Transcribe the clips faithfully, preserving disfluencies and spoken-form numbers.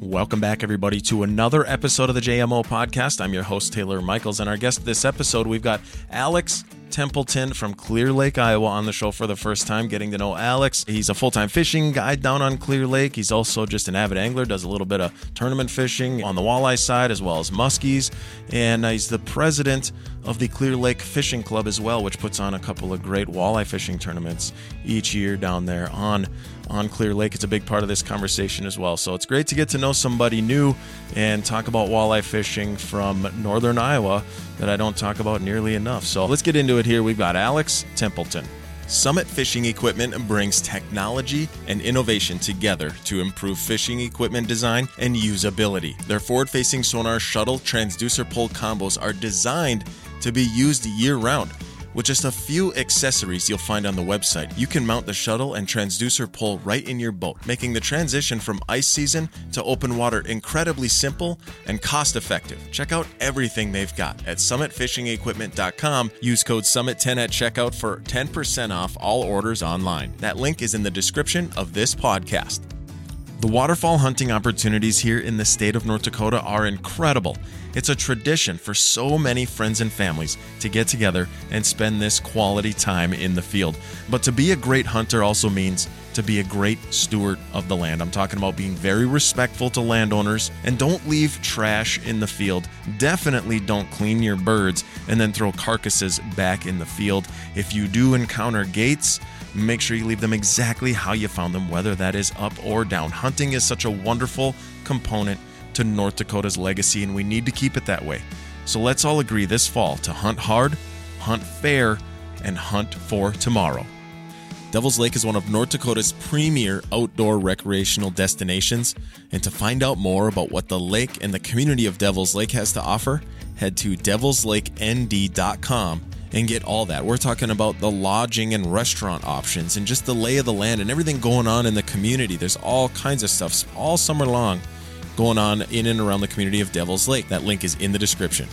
Welcome back, everybody, to another episode of the J M O Podcast. I'm your host, Taylor Michaels, and our guest this episode, we've got Alex Templeton from Clear Lake, Iowa, on the show for the first time, getting to know Alex. He's a full-time fishing guide down on Clear Lake. He's also just an avid angler, does a little bit of tournament fishing on the walleye side as well as muskies, and he's the president of the Clear Lake Fishing Club as well, which puts on a couple of great walleye fishing tournaments each year down there on on Clear Lake. It's a big part of this conversation as well. So it's great to get to know somebody new and talk about walleye fishing from northern Iowa that I don't talk about nearly enough. So let's get into it here. We've got Alex Templeton. Summit Fishing Equipment brings technology and innovation together to improve fishing equipment design and usability. Their forward-facing sonar shuttle transducer pole combos are designed to be used year-round. With just a few accessories you'll find on the website, you can mount the shuttle and transducer pole right in your boat, making the transition from ice season to open water incredibly simple and cost-effective. Check out everything they've got at summit fishing equipment dot com. Use code summit ten at checkout for ten percent off all orders online. That link is in the description of this podcast. The waterfowl hunting opportunities here in the state of North Dakota are incredible. It's a tradition for so many friends and families to get together and spend this quality time in the field. But to be a great hunter also means to be a great steward of the land. I'm talking about being very respectful to landowners, and don't leave trash in the field. Definitely don't clean your birds and then throw carcasses back in the field. If you do encounter gates, make sure you leave them exactly how you found them, whether that is up or down. Hunting is such a wonderful component to North Dakota's legacy, and we need to keep it that way. So let's all agree this fall to hunt hard, hunt fair, and hunt for tomorrow. Devil's Lake is one of North Dakota's premier outdoor recreational destinations, and to find out more about what the lake and the community of Devil's Lake has to offer, head to devils lake n d dot com and get all that. We're talking about the lodging and restaurant options and just the lay of the land and everything going on in the community. There's all kinds of stuff all summer long going on in and around the community of Devil's Lake. That link is in the description.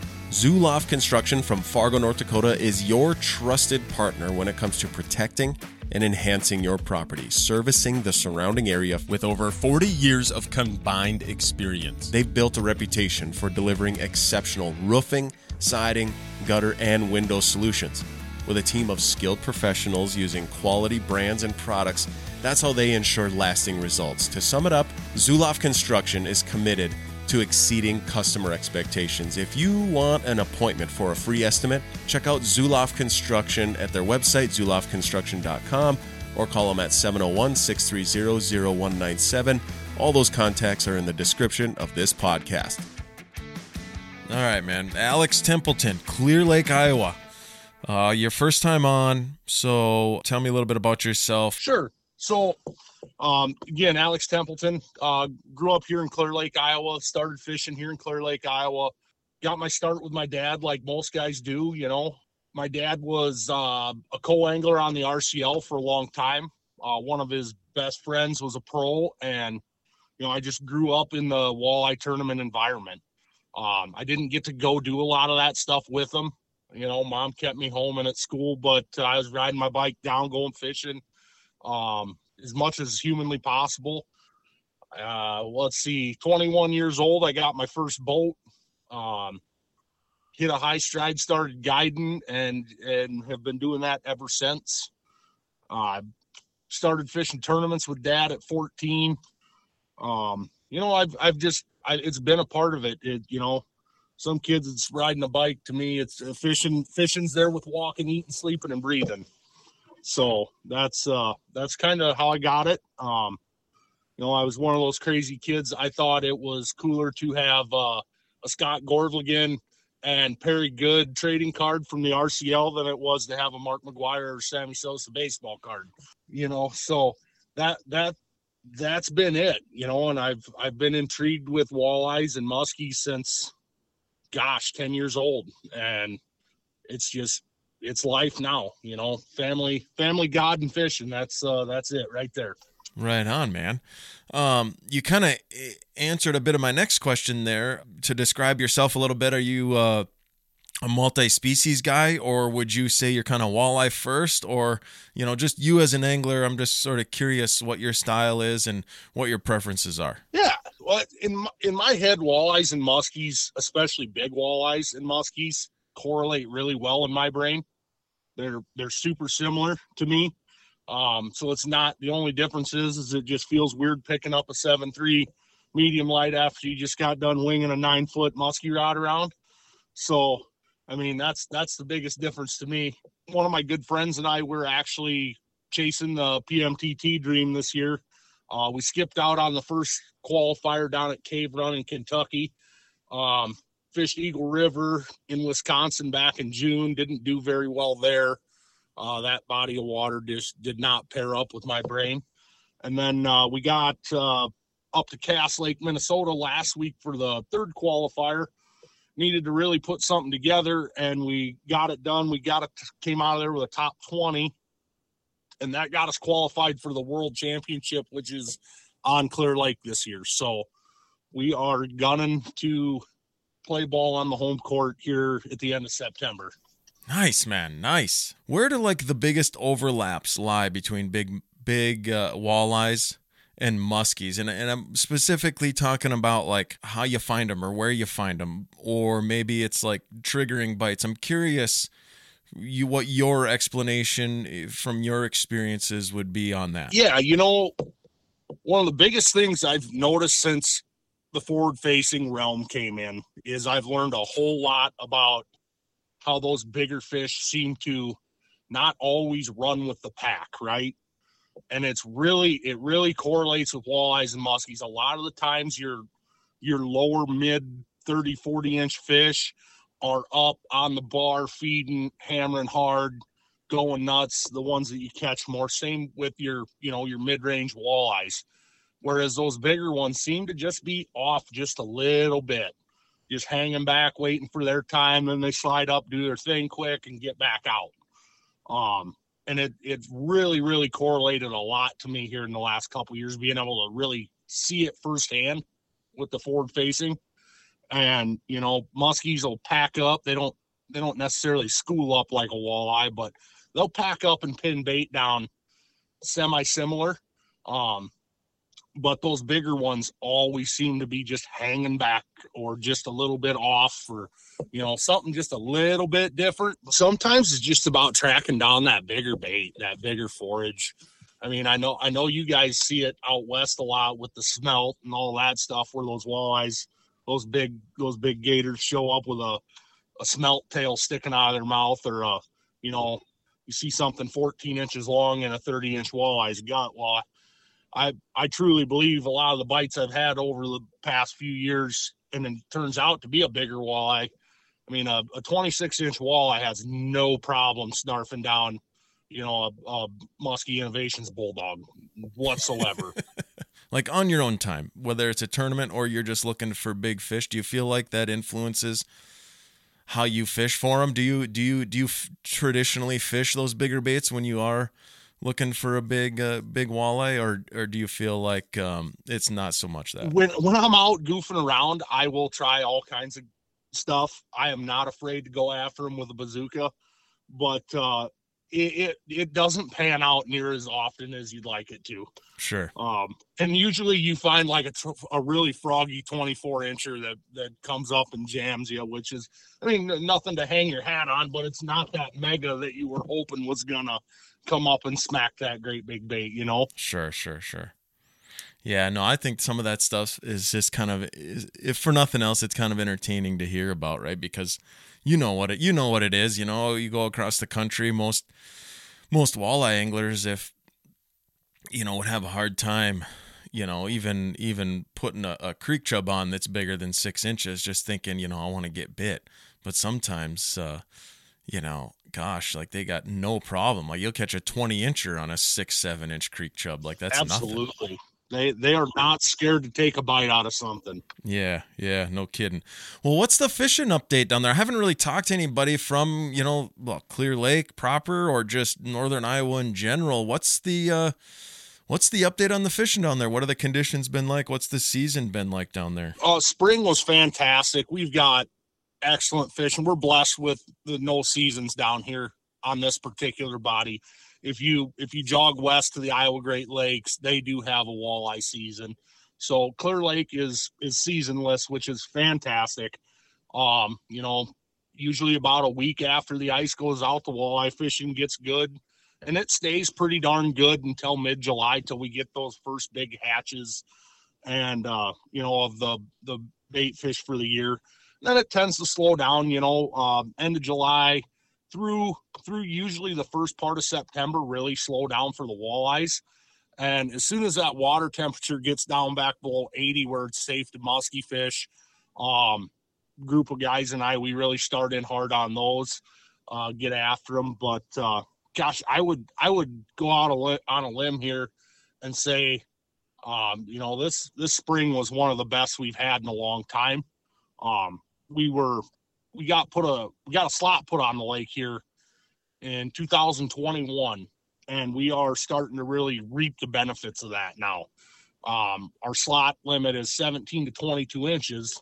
Zoloft Construction from Fargo, North Dakota is your trusted partner when it comes to protecting and enhancing your property, servicing the surrounding area with over forty years of combined experience. They've built a reputation for delivering exceptional roofing, siding, gutter, and window solutions. With a team of skilled professionals using quality brands and products, that's how they ensure lasting results. To sum it up, Zoloft Construction is committed to exceeding customer expectations. If you want an appointment for a free estimate, check out Zoloft Construction at their website, zoloft construction dot com, or call them at seven oh one, six three zero, zero one nine seven. All those contacts are in the description of this podcast. All right, man. Alex Templeton, Clear Lake, Iowa. Uh, your first time on, so tell me a little bit about yourself. Sure. So, um, again, Alex Templeton, uh, grew up here in Clear Lake, Iowa, started fishing here in Clear Lake, Iowa. Got my start with my dad like most guys do, you know. My dad was uh, a co-angler on the R C L for a long time. Uh, one of his best friends was a pro, and, you know, I just grew up in the walleye tournament environment. Um, I didn't get to go do a lot of that stuff with him. You know, mom kept me home and at school, but uh, I was riding my bike down, going fishing um, as much as humanly possible. Uh, let's see, twenty-one years old, I got my first boat, um, hit a high stride, started guiding, and, and have been doing that ever since. Uh, started fishing tournaments with dad at fourteen. Um, you know, I've, I've just, I, it's been a part of it. It, you know, some kids, it's riding a bike. To me, it's uh, fishing. Fishing's there with walking, eating, sleeping, and breathing. So that's uh, that's kind of how I got it. Um, you know, I was one of those crazy kids. I thought it was cooler to have uh, a Scott Gorvligan and Perry Good trading card from the R C L than it was to have a Mark McGuire or Sammy Sosa baseball card. You know, so that that that's been it. You know, and I've I've been intrigued with walleyes and muskies since, gosh, ten years old, and it's just, it's life now, you know, family, family, God, and fishing. That's, uh, that's it right there. Right on, man. Um, you kind of answered a bit of my next question there to describe yourself a little bit. Are you, uh, a multi-species guy, or would you say you're kind of walleye first, or, you know, just you as an angler? I'm just sort of curious what your style is and what your preferences are. Yeah. What in my, in my head, walleyes and muskies, especially big walleyes and muskies, correlate really well in my brain. They're they're super similar to me. Um, so it's not, the only difference is, is it just feels weird picking up a seven three medium light after you just got done winging a nine foot muskie rod around. So, I mean, that's, that's the biggest difference to me. One of my good friends and I were actually chasing the P M T T dream this year. Uh, we skipped out on the first qualifier down at Cave Run in Kentucky. Um, fished Eagle River in Wisconsin back in June. Didn't do very well there. Uh, that body of water just did not pair up with my brain. And then uh, we got uh, up to Cass Lake, Minnesota last week for the third qualifier. Needed to really put something together, and we got it done. We got it, came out of there with a top twenty. And that got us qualified for the World Championship, which is on Clear Lake this year. So we are gunning to play ball on the home court here at the end of September. Nice, man. Nice. Where do like the biggest overlaps lie between big, big uh, walleyes and muskies? And, and I'm specifically talking about like how you find them or where you find them, or maybe it's like triggering bites. I'm curious you what your explanation from your experiences would be on that. Yeah, you know, one of the biggest things I've noticed since the forward-facing realm came in is I've learned a whole lot about how those bigger fish seem to not always run with the pack, right? And it's really, it really correlates with walleyes and muskies. A lot of the times your your lower mid thirty, forty inch fish are up on the bar, feeding, hammering hard, going nuts, the ones that you catch more. Same with your, you know, your mid-range walleyes. Whereas those bigger ones seem to just be off just a little bit, just hanging back, waiting for their time. Then they slide up, do their thing quick, and get back out. Um, and it it's really, really correlated a lot to me here in the last couple of years, being able to really see it firsthand with the forward facing. And, you know, muskies will pack up. They don't, they don't necessarily school up like a walleye, but they'll pack up and pin bait down semi-similar. Um, but those bigger ones always seem to be just hanging back or just a little bit off, or, you know, something just a little bit different. Sometimes it's just about tracking down that bigger bait, that bigger forage. I mean, I know, I know you guys see it out west a lot with the smelt and all that stuff, where those walleyes, those big, those big gators show up with a, a smelt tail sticking out of their mouth, or a, you know, you see something fourteen inches long in a thirty inch walleye's gut. Well, I, I truly believe a lot of the bites I've had over the past few years, and it turns out to be a bigger walleye. I mean, a, a twenty-six inch walleye has no problem snarfing down, you know, a, a Muskie Innovations bulldog whatsoever. Like on your own time, whether it's a tournament or you're just looking for big fish, do you feel like that influences how you fish for them? Do you do you do you f- traditionally fish those bigger baits when you are looking for a big uh, big walleye, or or do you feel like um, it's not so much that? When when I'm out goofing around, I will try all kinds of stuff. I am not afraid to go after them with a bazooka, but uh, it, it it doesn't pan out near as often as you'd like it to. Sure. Um, and usually you find like a, a really froggy twenty-four incher that, that comes up and jams you, which is, I mean, nothing to hang your hat on, but it's not that mega that you were hoping was going to come up and smack that great big bait, you know? Sure, sure, sure. Yeah, no, I think some of that stuff is just kind of, if for nothing else, it's kind of entertaining to hear about, right? Because you know what it, you know what it is, you know, you go across the country, most, most walleye anglers, if, you know, would have a hard time, you know, even even putting a, a creek chub on that's bigger than six inches, just thinking, you know, I want to get bit. But sometimes, uh, you know, gosh, like they got no problem. Like you'll catch a twenty incher on a six, seven inch creek chub. Like that's absolutely nothing. They they are not scared to take a bite out of something. Yeah, yeah, no kidding. Well, what's the fishing update down there? I haven't really talked to anybody from, you know, well, Clear Lake proper or just northern Iowa in general. What's the uh, what's the update on the fishing down there? What have the conditions been like? What's the season been like down there? Uh, spring was fantastic. We've got excellent fishing. We're blessed with the no seasons down here on this particular body. If you if you jog west to the Iowa Great Lakes, they do have a walleye season. So Clear Lake is is seasonless, which is fantastic. Um, you know, usually about a week after the ice goes out, the walleye fishing gets good, and it stays pretty darn good until mid-July, till we get those first big hatches and uh, you know, of the the bait fish for the year. Then it tends to slow down, you know, uh, end of July through through usually the first part of September, really slow down for the walleyes. And as soon as that water temperature gets down back below eighty, where it's safe to musky fish, um, group of guys and I, we really start in hard on those, uh, get after them. But uh, gosh, I would I would go out a li- on a limb here and say, um, you know, this this spring was one of the best we've had in a long time. Um, we were we got put a we got a slot put on the lake here in two thousand twenty-one, and we are starting to really reap the benefits of that now. Um, our slot limit is seventeen to twenty-two inches,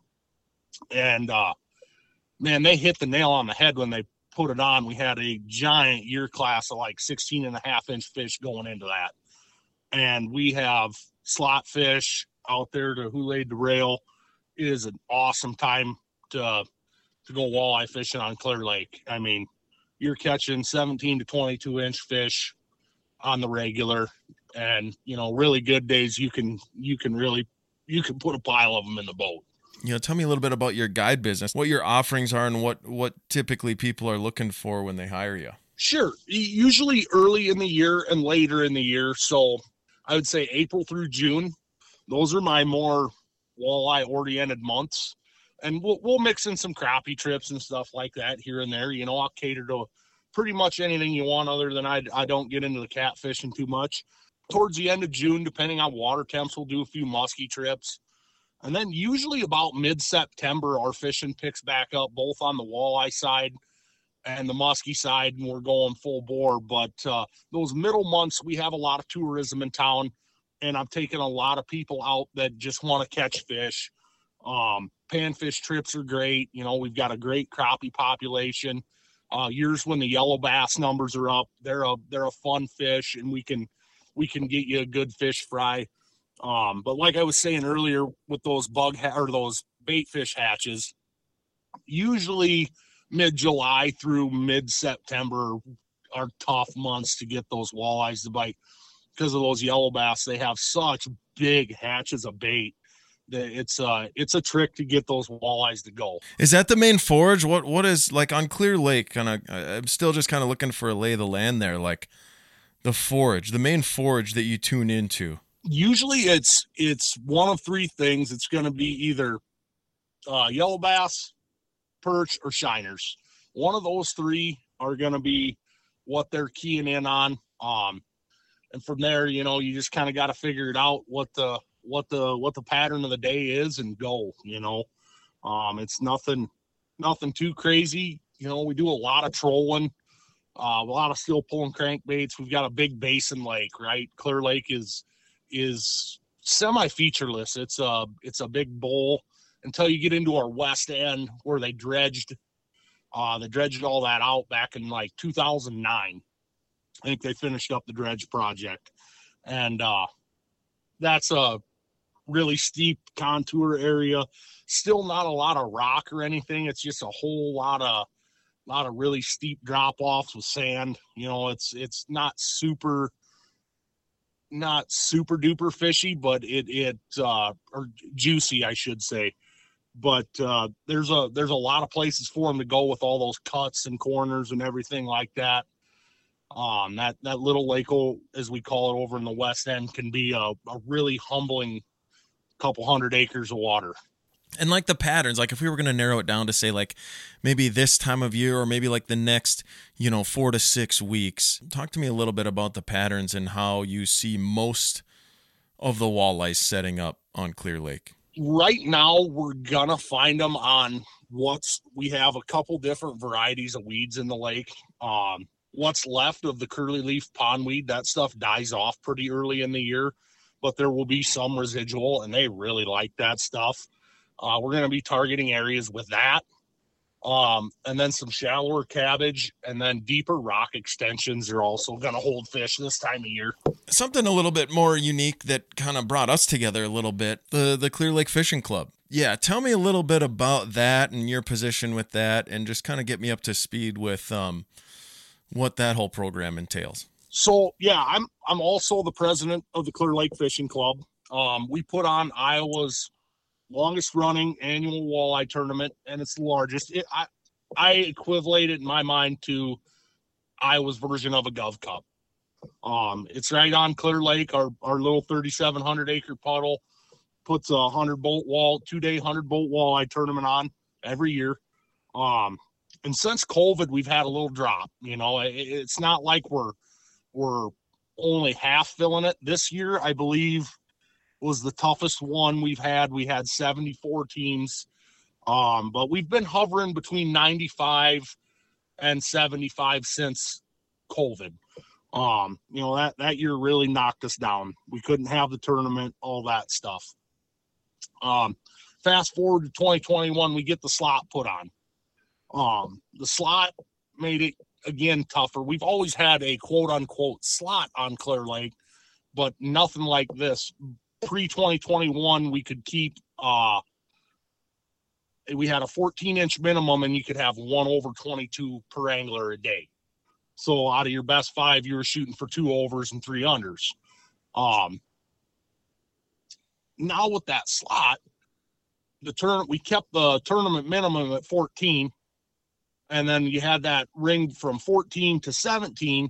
and uh, man, they hit the nail on the head when they put it on. We had a giant year class of like sixteen and a half inch fish going into that, and we have slot fish out there to who laid the rail. It is an awesome time to to go walleye fishing on Clear Lake. I mean, you're catching seventeen to twenty-two inch fish on the regular, and you know, really good days you can you can really you can put a pile of them in the boat. You know, tell me a little bit about your guide business, what your offerings are, and what what typically people are looking for when they hire you. Sure, usually early in the year and later in the year. So I would say April through June. Those are my more walleye oriented months, and we'll, we'll mix in some crappie trips and stuff like that here and there. You know, I'll cater to pretty much anything you want, other than I, I don't get into the catfishing too much. Towards the end of June, depending on water temps, we'll do a few musky trips. And then usually about mid-September, our fishing picks back up, both on the walleye side and the musky side, and we're going full bore. But uh, those middle months, we have a lot of tourism in town, and I'm taking a lot of people out that just want to catch fish. Um, panfish trips are great. You know, we've got a great crappie population. Uh, years when the yellow bass numbers are up, they're a they're a fun fish, and we can we can get you a good fish fry. Um, but like I was saying earlier, with those bug ha- or those bait fish hatches, usually mid-July through mid-September are tough months to get those walleyes to bite, because of those yellow bass. They have such big hatches of bait that it's uh it's a trick to get those walleyes to go. Is that the main forage? What what is, like, on Clear Lake? Kind of, I'm still just kind of looking for a lay of the land there. Like the forage, the main forage that you tune into. Usually, it's it's one of three things. It's going to be either uh, yellow bass, perch, or shiners. One of those three are going to be what they're keying in on. Um, and from there, you know, you just kind of got to figure it out what the what the what the pattern of the day is and go. You know, um, it's nothing nothing too crazy. You know, we do a lot of trolling, uh, a lot of still pulling crankbaits. We've got a big basin lake, right? Clear Lake is is semi-featureless. It's a it's a big bowl until you get into our west end where they dredged uh they dredged all that out back in like two thousand nine. I think they finished up the dredge project, and uh that's a really steep contour area. Still not a lot of rock or anything. It's just a whole lot of lot of really steep drop offs with sand. You know, it's it's not super not super duper fishy, but it it uh or juicy, I should say. But uh there's a there's a lot of places for them to go with all those cuts and corners and everything like that. Um that that little lake, as we call it over in the west end, can be a, a really humbling couple hundred acres of water. And like the patterns, like if we were going to narrow it down to say like maybe this time of year or maybe like the next, you know, four to six weeks, talk to me a little bit about the patterns and how you see most of the walleyes setting up on Clear Lake. Right now, we're going to find them on what's, we have a couple different varieties of weeds in the lake. Um, what's left of the curly leaf pondweed, that stuff dies off pretty early in the year, but there will be some residual, and they really like that stuff. Uh, we're going to be targeting areas with that, um, and then some shallower cabbage, and then deeper rock extensions are also going to hold fish this time of year. something a little bit more unique that kind of brought us together a little bit, the, the Clear Lake Fishing Club. Yeah, tell me a little bit about that and your position with that, and just kind of get me up to speed with um, what that whole program entails. So, yeah, I'm I'm also the president of the Clear Lake Fishing Club. Um, we put on Iowa's longest running annual walleye tournament, and it's the largest. It, I, I equivalent it in my mind to Iowa's version of a Gov Cup. Um, it's right on Clear Lake. Our, our little thirty-seven hundred acre puddle puts a hundred boat wall, two day hundred boat walleye tournament on every year. Um, and since COVID, we've had a little drop. You know, it, it's not like we're we're only half filling it. This year, I believe, was the toughest one we've had. We had seventy-four teams, um, but we've been hovering between ninety-five and seventy-five since COVID. Um, you know, that, that year really knocked us down. We couldn't have the tournament, all that stuff. Um, fast forward to twenty twenty-one, we get the slot put on. Um, the slot made it, again, tougher. We've always had a quote-unquote slot on Clear Lake, but nothing like this. Pre twenty twenty-one, we could keep, uh, we had a fourteen inch minimum, and you could have one over twenty-two per angler a day. So out of your best five, you were shooting for two overs and three unders. Um, now with that slot, the turn we kept the tournament minimum at fourteen, and then you had that ring from fourteen to seventeen,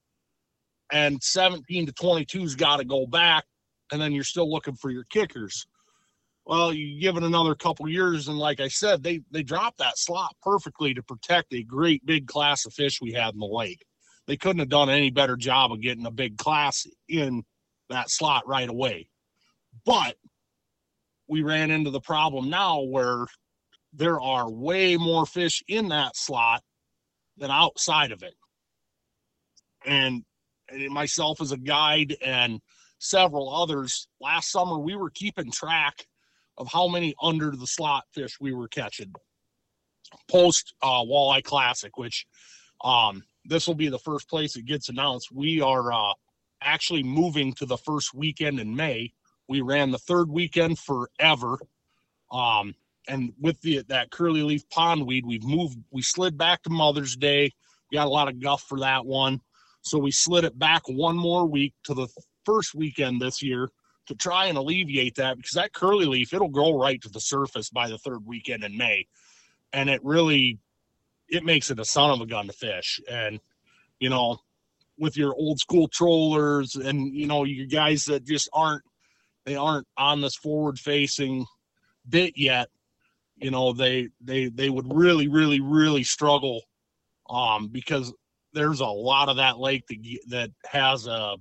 and seventeen to twenty-two's got to go back, and then you're still looking for your kickers. Well, you give it another couple years, and like I said, they they dropped that slot perfectly to protect a great big class of fish we had in the lake. They couldn't have done any better job of getting a big class in that slot right away. But we ran into the problem now where there are way more fish in that slot than outside of it. And, and myself as a guide and several others, last summer we were keeping track of how many under the slot fish we were catching post uh, Walleye Classic, which um, this will be the first place it gets announced. We are uh, actually moving to the first weekend in May. We ran the third weekend forever. Um, and with the that curly leaf pondweed, we've moved, we slid back to Mother's Day. We got a lot of guff for that one. So we slid it back one more week to the first weekend this year to try and alleviate that, because that curly leaf, it'll grow right to the surface by the third weekend in May. And it really, it makes it a son of a gun to fish. And, you know, with your old school trollers and, you know, you guys that just aren't, they aren't on this forward facing bit yet, you know, they, they, they would really, really, really struggle um, because there's a lot of that lake that, that has a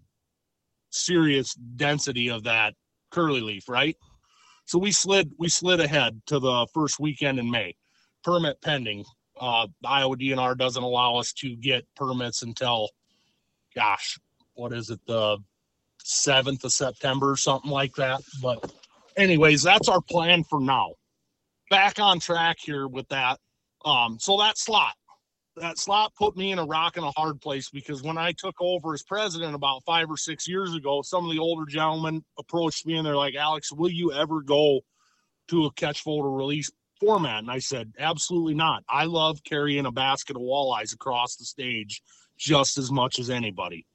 serious density of that curly leaf, right? So we slid we slid ahead to the first weekend in May, permit pending. Uh, the Iowa D N R doesn't allow us to get permits until, gosh, what is it, the seventh of September or something like that. But anyways, that's our plan for now. Back on track here with that. Um, so that slot, that slot put me in a rock and a hard place, because when I took over as president about five or six years ago, some of the older gentlemen approached me and they're like, Alex, will you ever go to a catch, photo, release format? And I said, absolutely not. I love carrying a basket of walleyes across the stage just as much as anybody.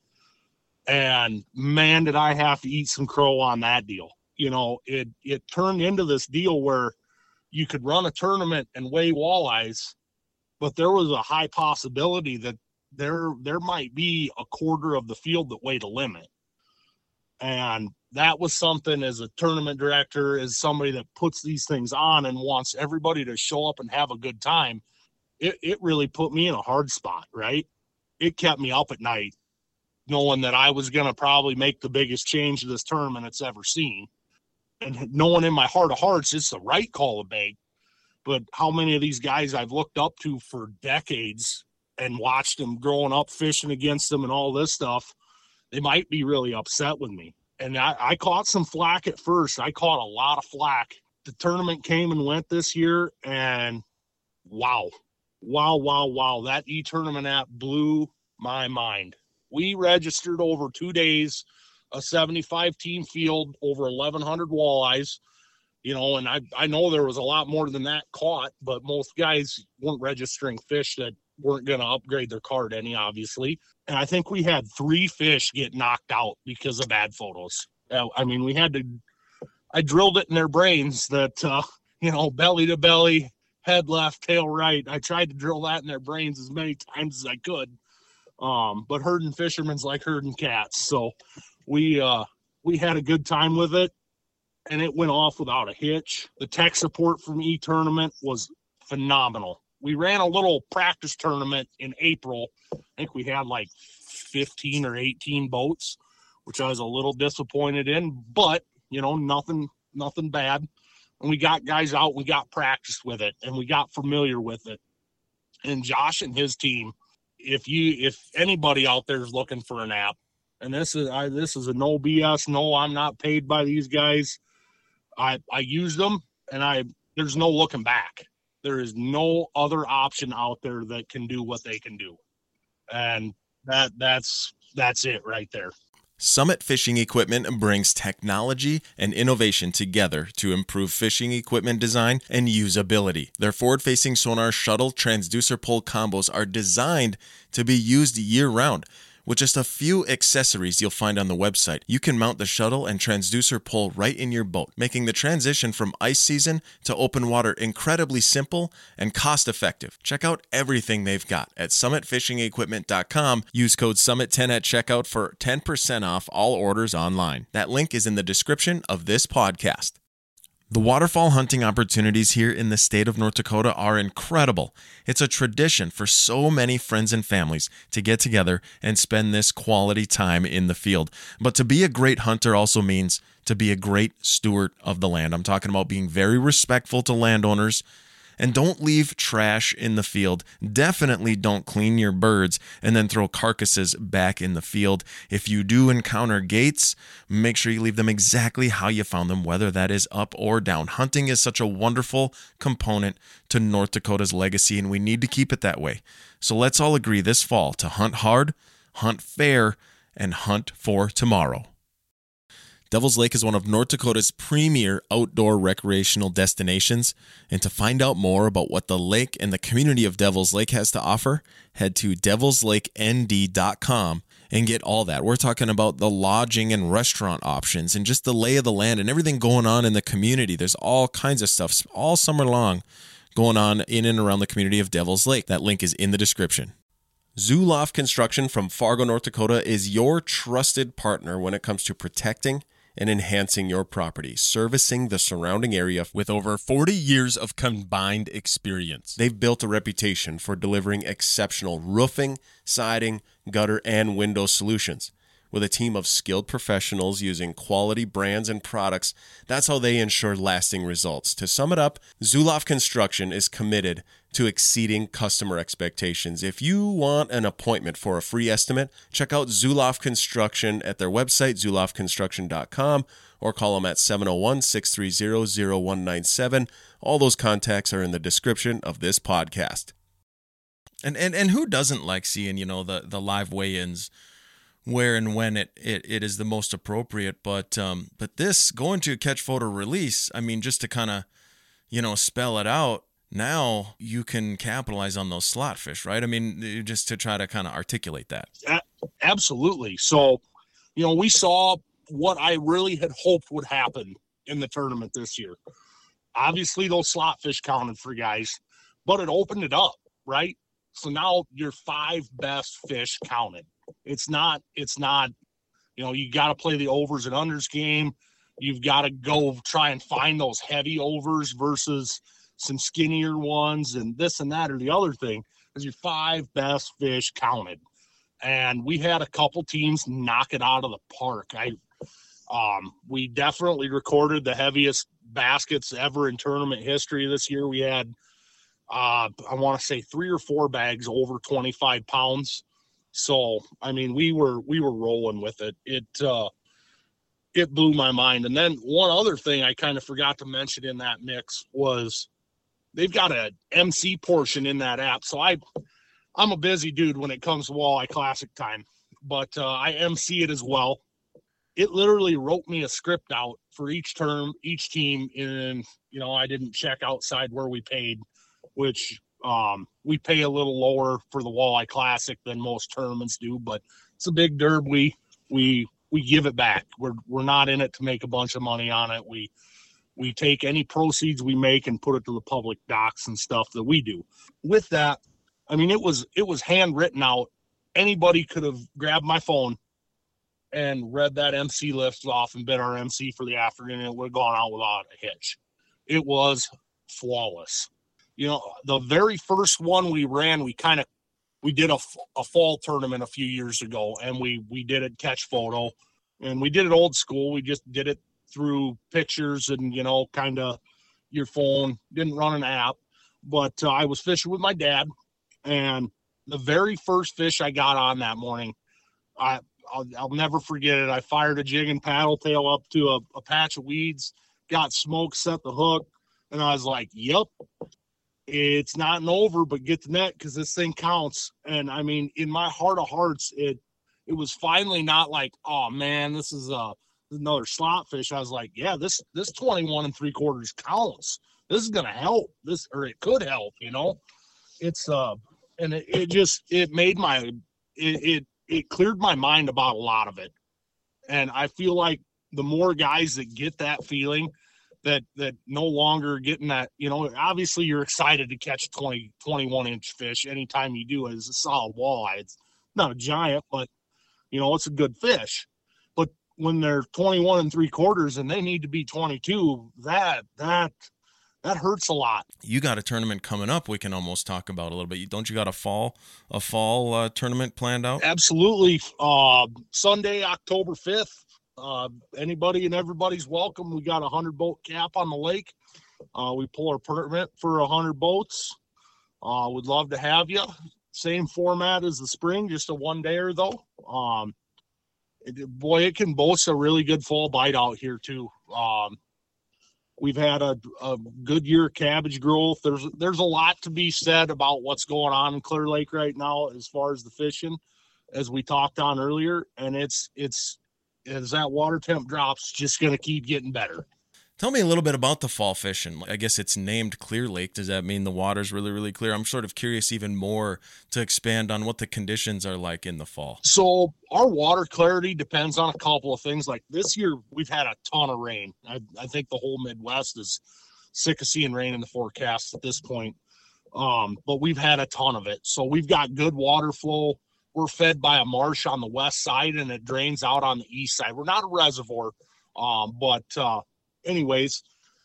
And man, did I have to eat some crow on that deal. You know, it, it turned into this deal where you could run a tournament and weigh walleyes, but there was a high possibility that there there might be a quarter of the field that weighed a limit. And that was something, as a tournament director, as somebody that puts these things on and wants everybody to show up and have a good time, it, it really put me in a hard spot, right? It kept me up at night knowing that I was going to probably make the biggest change this tournament it's ever seen. And knowing in my heart of hearts it's the right call to make. But how many of these guys I've looked up to for decades and watched them growing up fishing against them and all this stuff, they might be really upset with me. And I, I caught some flack at first. I caught a lot of flack. The tournament came and went this year, and wow, wow, wow, wow. That e-tournament app blew my mind. We registered over two days a seventy-five team field, over eleven hundred walleyes, you know, and I, I know there was a lot more than that caught, but most guys weren't registering fish that weren't going to upgrade their card any, obviously. And I think we had three fish get knocked out because of bad photos. Uh, I mean, we had to, I drilled it in their brains that, uh, you know, belly to belly, head left, tail right. I tried to drill that in their brains as many times as I could. Um, but herding fishermen's like herding cats. So we, uh, we had a good time with it, and it went off without a hitch. The tech support from E-Tournament was phenomenal. We ran a little practice tournament in April. I think we had like fifteen or eighteen boats, which I was a little disappointed in, but you know, nothing, nothing bad. And we got guys out, we got practice with it, and we got familiar with it. And Josh and his team, if you, if anybody out there is looking for an app, and this is, I, this is a no B S, no, I'm not paid by these guys. I, I use them, and I, there's no looking back. There is no other option out there that can do what they can do. And that, that's, that's it right there. Summit Fishing Equipment brings technology and innovation together to improve fishing equipment design and usability. Their forward-facing sonar shuttle transducer pole combos are designed to be used year-round. With just a few accessories you'll find on the website, you can mount the shuttle and transducer pole right in your boat, making the transition from ice season to open water incredibly simple and cost-effective. Check out everything they've got at summit fishing equipment dot com. Use code summit ten at checkout for ten percent off all orders online. That link is in the description of this podcast. The waterfowl hunting opportunities here in the state of North Dakota are incredible. It's a tradition for so many friends and families to get together and spend this quality time in the field. But to be a great hunter also means to be a great steward of the land. I'm talking about being very respectful to landowners. And don't leave trash in the field. Definitely don't clean your birds and then throw carcasses back in the field. If you do encounter gates, make sure you leave them exactly how you found them, whether that is up or down. Hunting is such a wonderful component to North Dakota's legacy, and we need to keep it that way. So let's all agree this fall to hunt hard, hunt fair, and hunt for tomorrow. Devil's Lake is one of North Dakota's premier outdoor recreational destinations, and to find out more about what the lake and the community of Devil's Lake has to offer, head to devils lake n d dot com and get all that. We're talking about the lodging and restaurant options and just the lay of the land and everything going on in the community. There's all kinds of stuff all summer long going on in and around the community of Devil's Lake. That link is in the description. Zoloft Construction from Fargo, North Dakota is your trusted partner when it comes to protecting and enhancing your property, servicing the surrounding area with over forty years of combined experience. They've built a reputation for delivering exceptional roofing, siding, gutter, and window solutions. With a team of skilled professionals using quality brands and products, that's how they ensure lasting results. To sum it up, Zoloft Construction is committed to exceeding customer expectations. If you want an appointment for a free estimate, check out Zoloft Construction at their website, zoloft construction dot com, or call them at seven oh one, six three zero, zero one nine seven. All those contacts are in the description of this podcast. And and, and who doesn't like seeing, you know, the, the live weigh-ins where and when it, it, it is the most appropriate. But um, but this, going to catch, photo, release, I mean, just to kind of, you know, spell it out, now you can capitalize on those slot fish, right? I mean, just to try to kind of articulate that. Absolutely. So, you know, we saw what I really had hoped would happen in the tournament this year. Obviously, those slot fish counted for guys, but it opened it up, right? So now your five best fish counted. It's not, it's not, you know, you got to play the overs and unders game. You've got to go try and find those heavy overs versus some skinnier ones and this and that or the other thing, because your five best fish counted. And we had a couple teams knock it out of the park. I, um, we definitely recorded the heaviest baskets ever in tournament history this year. We had, uh, I want to say three or four bags over twenty-five pounds. So, I mean, we were, we were rolling with it. It, uh, it blew my mind. And then one other thing I kind of forgot to mention in that mix was they've got a M C portion in that app. So I, I'm a busy dude when it comes to Walleye Classic time, but uh, I M C it as well. it literally wrote me a script out for each term, each team. And, you know, I didn't check outside where we paid, which um, we pay a little lower for the Walleye Classic than most tournaments do, but it's a big derb. We, we, we give it back. We're, we're not in it to make a bunch of money on it. We, we take any proceeds we make and put it to the public docs and stuff that we do. With that, I mean, it was, it was handwritten out. Anybody could have grabbed my phone and read that M C list off and bid our M C for the afternoon, and it would have gone out without a hitch. It was flawless. You know, the very first one we ran, we kind of, we did a, a fall tournament a few years ago, and we, we did it catch photo, and we did it old school. We just did it through pictures and, you know, kind of your phone, didn't run an app, but uh, I was fishing with my dad, and the very first fish I got on that morning, I, I'll, I'll never forget it. I fired a jig and paddle tail up to a, a patch of weeds, got smoke, set the hook, and I was like, yep, it's not an over, but get the net because this thing counts. And I mean, in my heart of hearts, it it was finally not like, oh man, this is a another slot fish. I was like, yeah, this this twenty-one and three quarters counts. This is gonna help. This or it could help, you know. It's uh and it, it just it made my it, it it cleared my mind about a lot of it. And I feel like the more guys that get that feeling that that no longer getting that, you know, obviously you're excited to catch twenty, twenty-one inch fish anytime you do it. It's a solid walleye. It's not a giant, but you know, it's a good fish. But when they're twenty-one and three quarters and they need to be twenty-two, that that that hurts a lot. You got a tournament coming up we can almost talk about a little bit. Don't you got a fall a fall uh, tournament planned out? Absolutely. Uh, Sunday, October fifth. Uh, anybody and everybody's welcome. We got a hundred boat cap on the lake. Uh, we pull our permit for a hundred boats. Uh, would love to have you. Same format as the spring, just a one dayer though. Um, it, boy, it can boast a really good fall bite out here too. Um, we've had a, a good year of cabbage growth. There's there's a lot to be said about what's going on in Clear Lake right now as far as the fishing, as we talked on earlier, and it's it's. as that water temp drops, just going to keep getting better. Tell me a little bit about the fall fishing. I guess it's named Clear Lake. Does that mean the water's really, really clear? I'm sort of curious even more to expand on what the conditions are like in the fall. So our water clarity depends on a couple of things. Like this year, we've had a ton of rain. I, I think the whole Midwest is sick of seeing rain in the forecast at this point. Um, but we've had a ton of it. So we've got good water flow. We're fed by a marsh on the west side and it drains out on the east side. We're not a reservoir, um, but uh, anyways,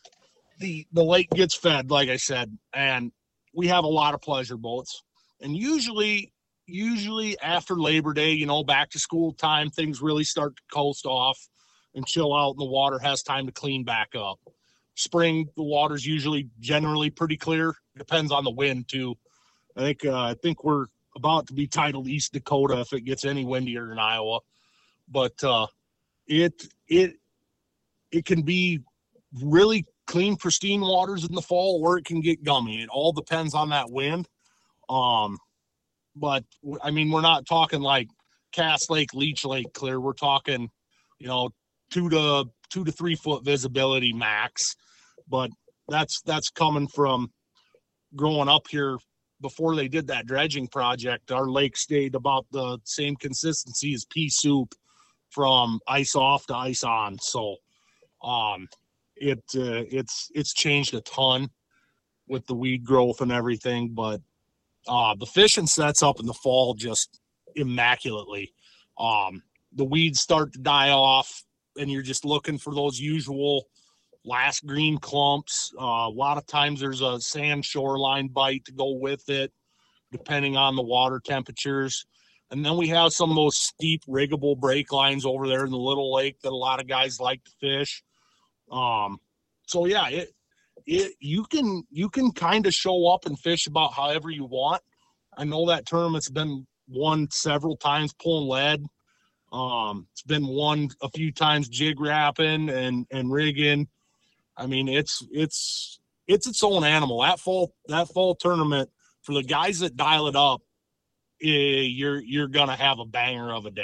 the the lake gets fed, like I said, and we have a lot of pleasure boats. And usually, usually after Labor Day, you know, back to school time, things really start to coast off and chill out, and the water has time to clean back up. Spring, the water's usually generally pretty clear. Depends on the wind too. I think uh, I think we're about to be titled East Dakota if it gets any windier in Iowa, but uh, it it it can be really clean, pristine waters in the fall, or it can get gummy. It all depends on that wind. Um, but I mean, we're not talking like Cass Lake, Leech Lake clear. We're talking, you know, two to two to three foot visibility max. But that's that's coming from growing up here. Before they did that dredging project, our lake stayed about the same consistency as pea soup from ice off to ice on. So um, it uh, it's it's changed a ton with the weed growth and everything. But uh, the fishing sets up in the fall just immaculately. Um, the weeds start to die off, and you're just looking for those usual last green clumps. Uh, a lot of times there's a sand shoreline bite to go with it, depending on the water temperatures. And then we have some of those steep riggable break lines over there in the little lake that a lot of guys like to fish. Um, so yeah, it, it, you can, you can kind of show up and fish about however you want. I know that tournament's been won several times pulling lead. Um, it's been won a few times jig wrapping and, and rigging. I mean, it's it's it's its own animal. That fall that fall tournament, for the guys that dial it up, eh, you're you're gonna have a banger of a day.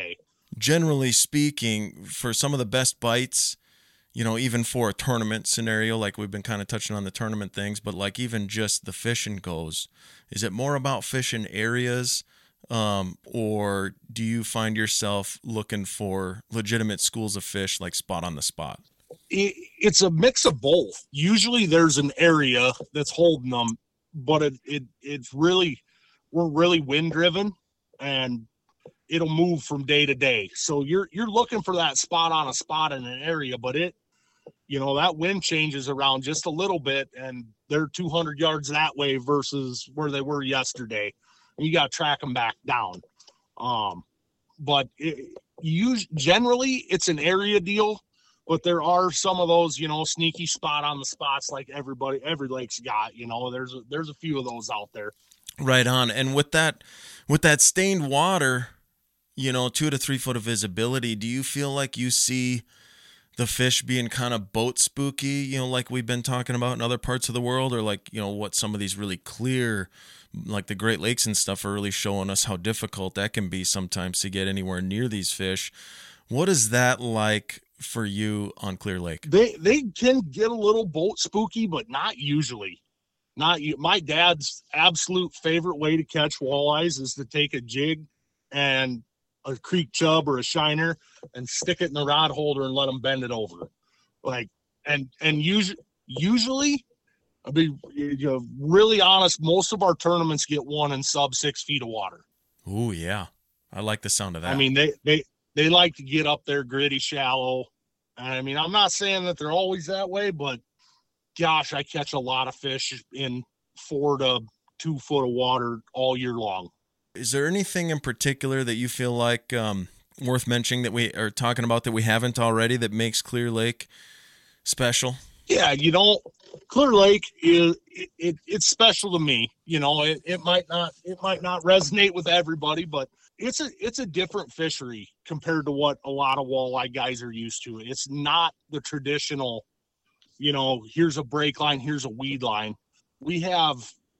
generally speaking, for some of the best bites, you know, even for a tournament scenario, like we've been kind of touching on the tournament things, but like even just the fishing goes, is it more about fishing areas, um, or do you find yourself looking for legitimate schools of fish, like spot on the spot? It, it's a mix of both. Usually there's an area that's holding them, but it, it it's really, we're really wind driven, and it'll move from day to day. So you're you're looking for that spot on a spot in an area, but it, you know, that wind changes around just a little bit, and they're two hundred yards that way versus where they were yesterday. And you got to track them back down. Um, but it, you generally it's an area deal, but there are some of those, you know, sneaky spot on the spots like everybody, every lake's got. You know, there's a, there's a few of those out there. Right on. And with that, with that stained water, you know, two to three foot of visibility, do you feel like you see the fish being kind of boat spooky, you know, like we've been talking about in other parts of the world, or like, you know, what some of these really clear, like the Great Lakes and stuff are really showing us how difficult that can be sometimes to get anywhere near these fish. What is that like for you on Clear Lake? They, they can get a little boat spooky, but not usually. Not you. My dad's absolute favorite way to catch walleyes is to take a jig and a creek chub or a shiner and stick it in the rod holder and let them bend it over. Like, and, and usually, usually, I'll be you know, really honest, most of our tournaments get one in sub six feet of water. Oh yeah. I like the sound of that. I mean, they, they, they like to get up there gritty, shallow. I mean, I'm not saying that they're always that way, but gosh, I catch a lot of fish in four to two foot of water all year long. Is there anything in particular that you feel like um, worth mentioning that we are talking about that we haven't already that makes Clear Lake special? Yeah, you know, Clear Lake is it, it, it's special to me. You know, it, it might not it might not resonate with everybody, but it's a it's a different fishery compared to what a lot of walleye guys are used to. It's not the traditional, you know, here's a break line, here's a weed line. We have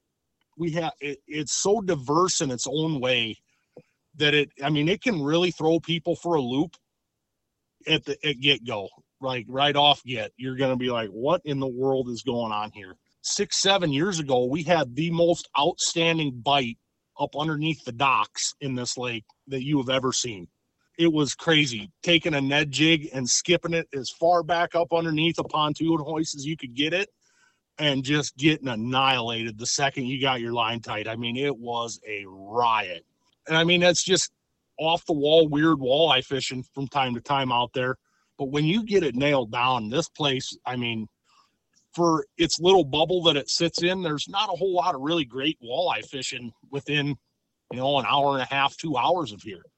we have it, it's so diverse in its own way that it I mean it can really throw people for a loop at the at get-go. Like right off get, you're gonna be like, what in the world is going on here? Six, seven years ago, we had the most outstanding bite up underneath the docks in this lake that you have ever seen. It was crazy. Taking a Ned jig and skipping it as far back up underneath a pontoon hoist as you could get it, and just getting annihilated the second you got your line tight. I mean, it was a riot. And I mean, that's just off the wall, weird walleye fishing from time to time out there. But when you get it nailed down, this place, I mean, for its little bubble that it sits in, there's not a whole lot of really great walleye fishing within, you know, an hour and a half, two hours of here.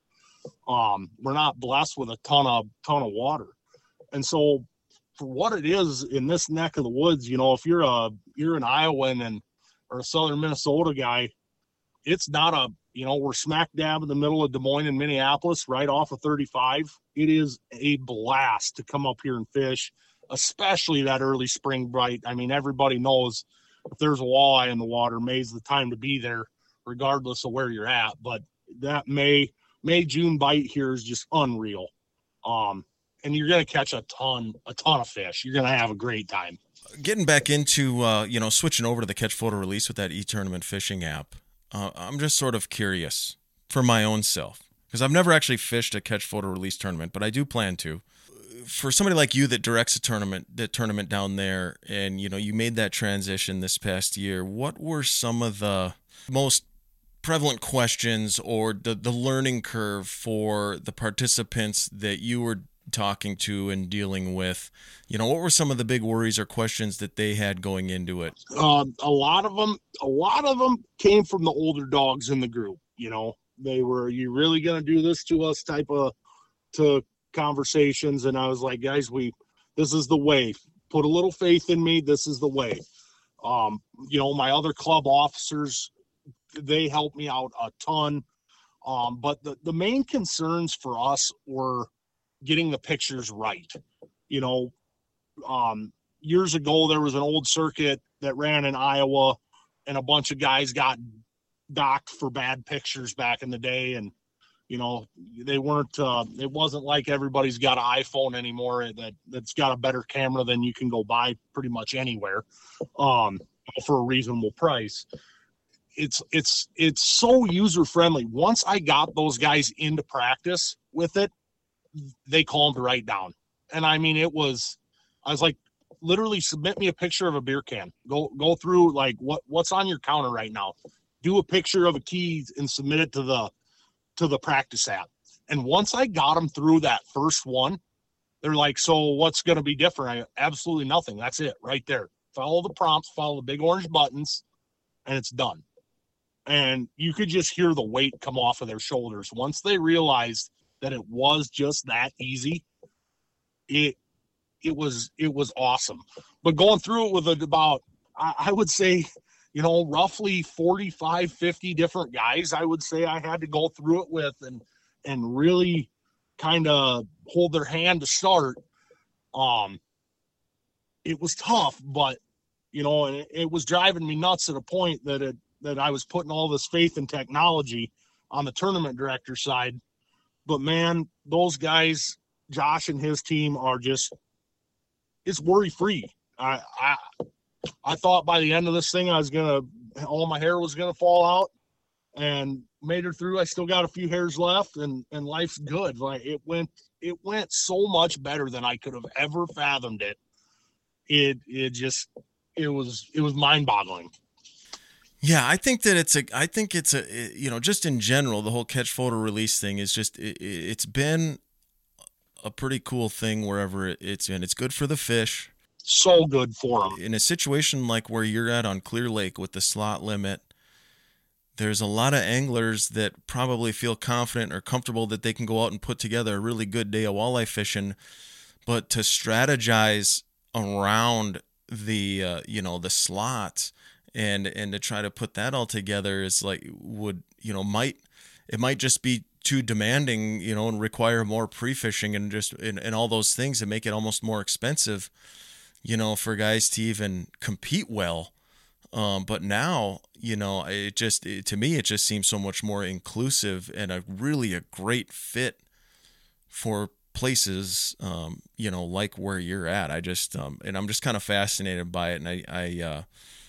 Um, we're not blessed with a ton of ton of water. And so for what it is in this neck of the woods, you know, if you're a you're an Iowan and or a southern Minnesota guy, it's not a, you know, we're smack dab in the middle of Des Moines and Minneapolis, right off of thirty-five. It is a blast to come up here and fish, especially that early spring bite. I mean, everybody knows if there's a walleye in the water, May's the time to be there, regardless of where you're at. But that May, May, June bite here is just unreal. Um, and you're going to catch a ton, a ton of fish. You're going to have a great time. Getting back into, uh, you know, switching over to the Catch Photo Release with that eTournament fishing app, uh, I'm just sort of curious for my own self, because I've never actually fished a Catch Photo Release tournament, but I do plan to. For somebody like you that directs a tournament, that tournament down there, and, you know, you made that transition this past year, what were some of the most prevalent questions or the, the learning curve for the participants that you were talking to and dealing with? You know, what were some of the big worries or questions that they had going into it? Um, a lot of them, a lot of them came from the older dogs in the group. You know, they were, you really going to do this to us type of to conversations. And I was like, guys, we, this is the way. Put a little faith in me. This is the way. Um, you know, my other club officers, they helped me out a ton. Um, but the, the main concerns for us were getting the pictures right. You know, um, years ago, there was an old circuit that ran in Iowa, and a bunch of guys got docked for bad pictures back in the day. And, You know, they weren't, uh, it wasn't like everybody's got an iPhone anymore that, that's got a better camera than you can go buy pretty much anywhere, um, for a reasonable price. It's, it's, it's so user friendly. Once I got those guys into practice with it, they calmed right down. And I mean, it was, I was like, literally submit me a picture of a beer can. Go, go through like what, what's on your counter right now. Do a picture of a key and submit it to the, to the practice app. And once I got them through that first one, they're like, so what's going to be different? I, absolutely nothing. That's it right there. Follow the prompts, follow the big orange buttons, and it's done. And you could just hear the weight come off of their shoulders. Once they realized that it was just that easy, it, it was, it was awesome. But going through it with about, I, I would say, you know, roughly forty-five, fifty different guys, I would say I had to go through it with and, and really kind of hold their hand to start. Um, it was tough, but, you know, and it, it was driving me nuts at a point that it, that I was putting all this faith in technology on the tournament director side. But man, those guys, Josh and his team are just, it's worry free. I, I, I thought by the end of this thing, I was going to, all my hair was going to fall out, and made her through. I still got a few hairs left, and, and life's good. Like it went, it went so much better than I could have ever fathomed it. It, it just, it was, it was mind boggling. Yeah, I think that it's a, I think it's a, you know, just in general, the whole catch photo release thing is just, it, it's been a pretty cool thing wherever it's been. It's good for the fish. So good for them. In a situation like where you're at on Clear Lake with the slot limit, there's a lot of anglers that probably feel confident or comfortable that they can go out and put together a really good day of walleye fishing, but to strategize around the, uh, you know, the slots and, and to try to put that all together is like, would, you know, might, it might just be too demanding, you know, and require more pre-fishing and just, and, and all those things that make it almost more expensive, you know, for guys to even compete well. Um, but now, you know, it just, it, to me, it just seems so much more inclusive and a really a great fit for places, um, you know, like where you're at. I just, um, and I'm just kind of fascinated by it. And I, I, uh,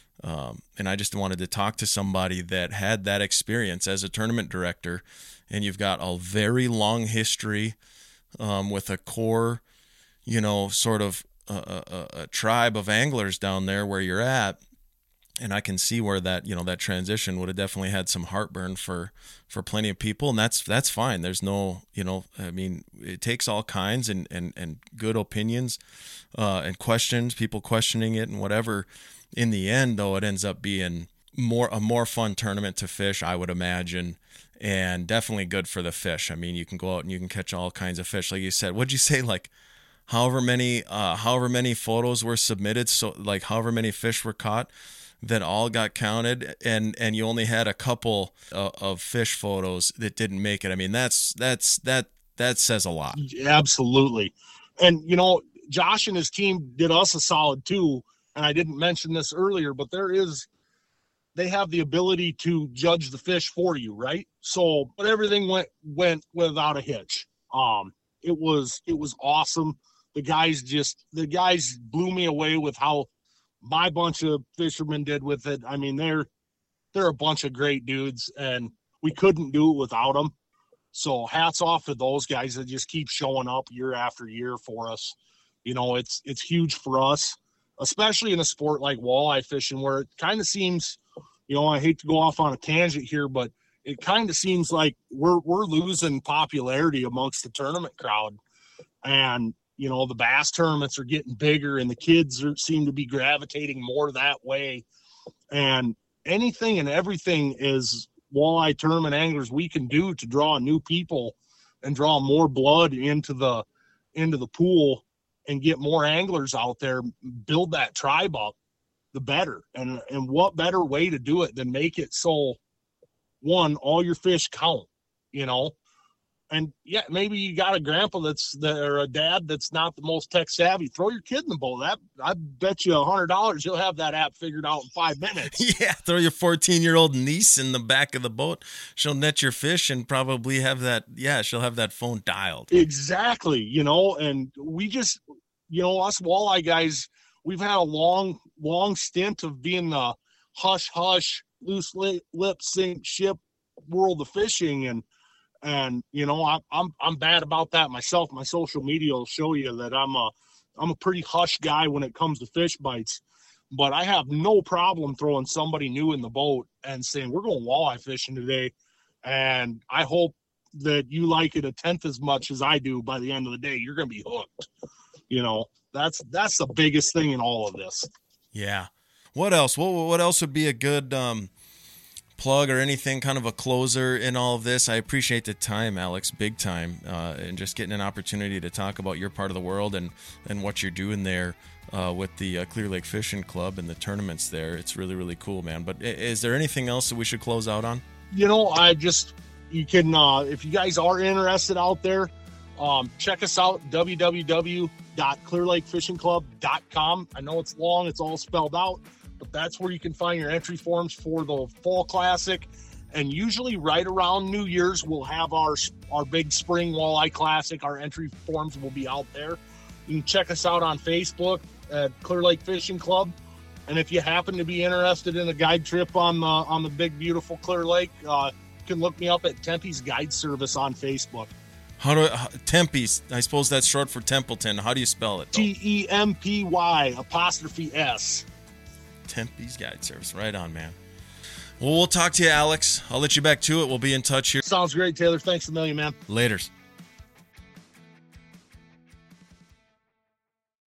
um, and I just wanted to talk to somebody that had that experience as a tournament director, and you've got a very long history, um, with a core, you know, sort of, A, a, a tribe of anglers down there where you're at, and I can see where that, you know, that transition would have definitely had some heartburn for for plenty of people, and that's that's fine. There's no, you know, I mean, it takes all kinds and and and good opinions uh and questions, people questioning it and whatever. In the end, though, it ends up being more a more fun tournament to fish, I would imagine, and definitely good for the fish. I mean, you can go out and you can catch all kinds of fish, like you said. What'd you say, like however many uh however many photos were submitted, so like however many fish were caught, that all got counted, and and you only had a couple uh, of fish photos that didn't make it. I mean, that's that's that that says a lot. Absolutely. And you know, Josh and his team did us a solid too, and I didn't mention this earlier, but there is, they have the ability to judge the fish for you, right? So, but everything went went without a hitch. Um it was it was awesome. The guys just, the guys blew me away with how my bunch of fishermen did with it. I mean, they're, they're a bunch of great dudes, and we couldn't do it without them. So hats off to those guys that just keep showing up year after year for us. You know, it's, it's huge for us, especially in a sport like walleye fishing, where it kind of seems, you know, I hate to go off on a tangent here, but it kind of seems like we're, we're losing popularity amongst the tournament crowd. And, you know, the bass tournaments are getting bigger, and the kids are, seem to be gravitating more that way. And anything and everything is walleye tournament anglers we can do to draw new people and draw more blood into the, into the pool and get more anglers out there, build that tribe up, the better. And, and what better way to do it than make it so, one, all your fish count, you know, And yeah, maybe you got a grandpa that's the, or a dad that's not the most tech savvy. Throw your kid in the boat. That I bet you a hundred dollars you'll have that app figured out in five minutes. Yeah, throw your fourteen-year-old niece in the back of the boat. She'll net your fish and probably have that. Yeah, she'll have that phone dialed. Exactly. You know, and we just, you know, us walleye guys, we've had a long, long stint of being the hush hush, loose lip sink ship world of fishing, and. And, you know, I, I'm I'm bad about that myself. My social media will show you that I'm a, I'm a pretty hush guy when it comes to fish bites. But I have no problem throwing somebody new in the boat and saying, we're going walleye fishing today. And I hope that you like it a tenth as much as I do. By the end of the day, you're going to be hooked. You know, that's that's the biggest thing in all of this. Yeah. What else? What, what else would be a good um, – plug or anything, kind of a closer in all of this? I appreciate the time, Alex, big time, uh, and just getting an opportunity to talk about your part of the world and, and what you're doing there uh, with the uh, Clear Lake Fishing Club and the tournaments there. It's really, really cool, man. But is there anything else that we should close out on? You know, I just, you can, uh, if you guys are interested out there, um, check us out, w w w dot clear lake fishing club dot com. I know it's long, it's all spelled out. But that's where you can find your entry forms for the Fall Classic. And usually right around New Year's, we'll have our our big Spring Walleye Classic. Our entry forms will be out there. You can check us out on Facebook at Clear Lake Fishing Club. And if you happen to be interested in a guide trip on the, on the big, beautiful Clear Lake, uh, you can look me up at Tempe's Guide Service on Facebook. How do how, Tempe's? I suppose that's short for Templeton. How do you spell it? T E M P Y apostrophe S. Tempe's Guide Service. Right on, man. Well, we'll talk to you, Alex. I'll let you back to it. We'll be in touch here. Sounds great, Taylor. Thanks a million, man. Laters.